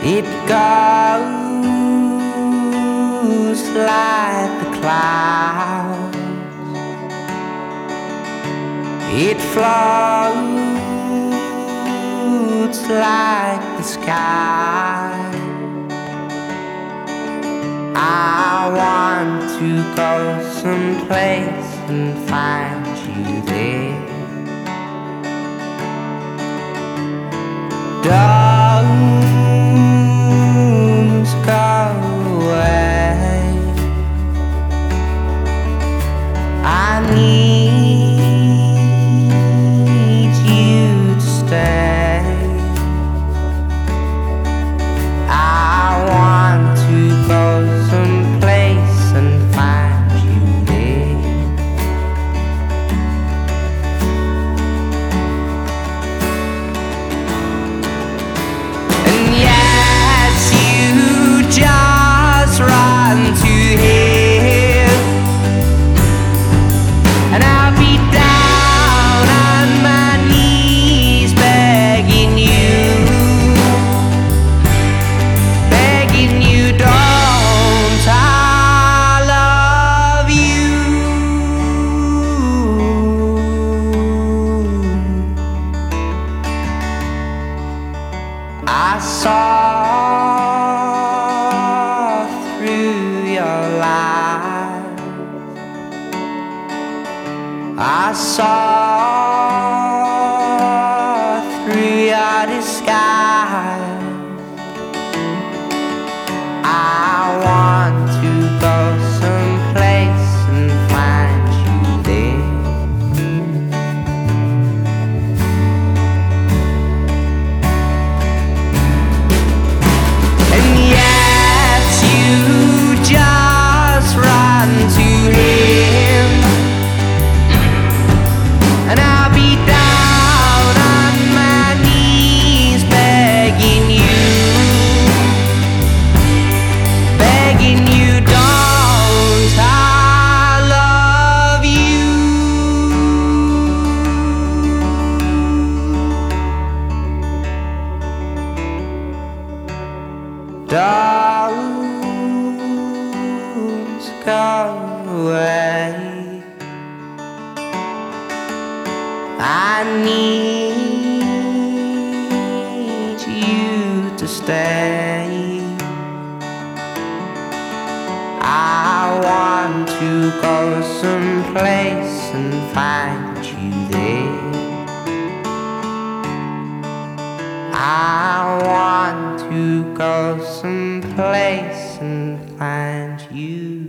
It goes like the clouds, it floats like the sky. I want to go someplace and find you there. Don't go away. I need you to stay. I want to go someplace and find you there. And yes, you just run to him, and I'll be down on my knees begging you, don't I love you? I saw through your lies, I saw through your disguise. I want to go someplace and find you there. And yes, you just run to him, and I'll be down on my knees begging you, don't I love you? Don't go away. I need you to stay. I want to go someplace and find you there. I want to go someplace and find you